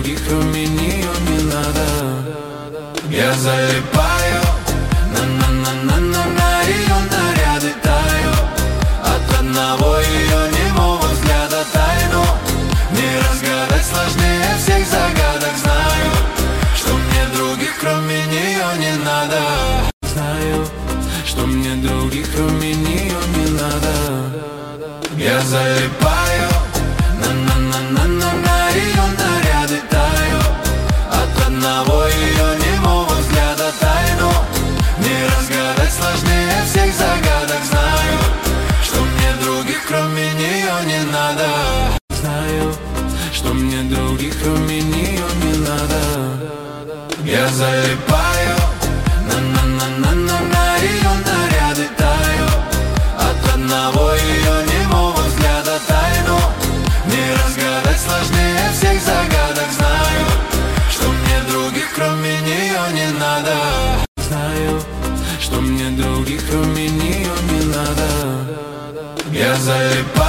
других кроме нее не надо. Я залипаю на ее наряды, таю от одного ее немого взгляда. Тайну не разгадать, сложнее всех загадок. Знаю, что мне других кроме нее не надо. Знаю, что мне других кроме нее не надо. Я залипаю на ее наряды, таю от одного ее немого взгляда. Тайну не разгадать, сложнее всех загадок. Знаю, что мне других кроме нее не надо. Знаю, что мне других кроме нее не надо. Я залипаю на ее наряды, таю от одного ее немого взгляда. Тайну не разгадать, сложнее всех загадок. Знаю, что мне других кроме нее не надо. Знаю, что мне других кроме нее не надо. Я залипаю